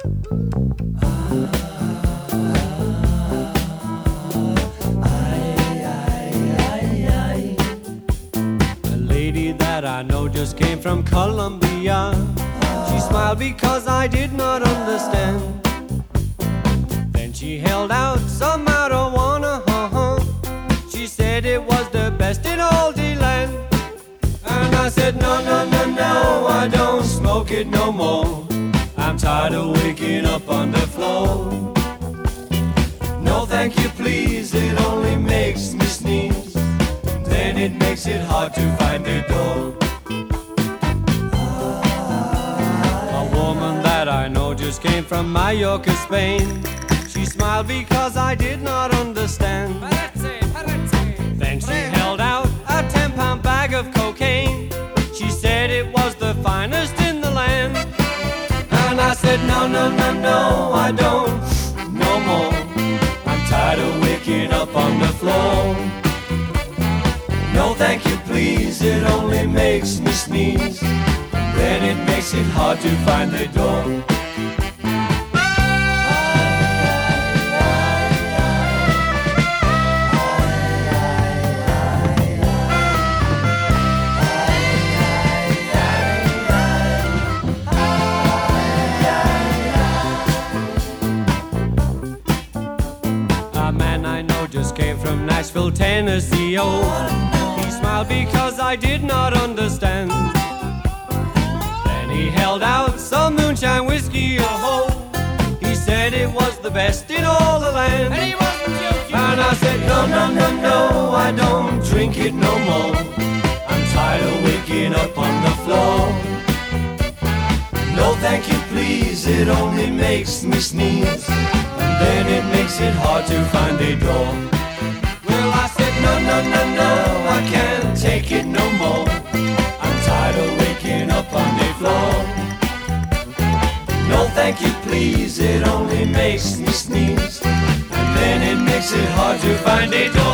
A lady that I know just came from Colombia. She smiled because I did not understand. Then she held out some marijuana. She said it was the best in all the land. And I said, no, no, no, no, I don't smoke it no more. I'm tired of waking up on the floor. No, thank you, please, it only makes me sneeze. Then it makes it hard to find the door. A woman that I know just came from Mallorca, Spain. She smiled because I did not understand. Then she held out a 10-pound bag of cocaine. She said it was the finest in the land. And I said, no, no, no, no, I don't no more. I'm tired of waking up on the floor. No, thank you, please, it only makes me sneeze. Then it makes it hard to find the door. Just came from Nashville, Tennessee, oh. He smiled because I did not understand. Then he held out some moonshine whiskey, oh. He said it was the best in all the land. And he wasn't joking. And I said, no, no, no, no, I don't drink it no more. I'm tired of waking up on the floor. No, thank you, please, it only makes me sneeze. And then it makes it hard to find a door. Well, I said, no, no, no, no, I can't take it no more. I'm tired of waking up on the floor. No, thank you, please, it only makes me sneeze. And then it makes it hard to find a door.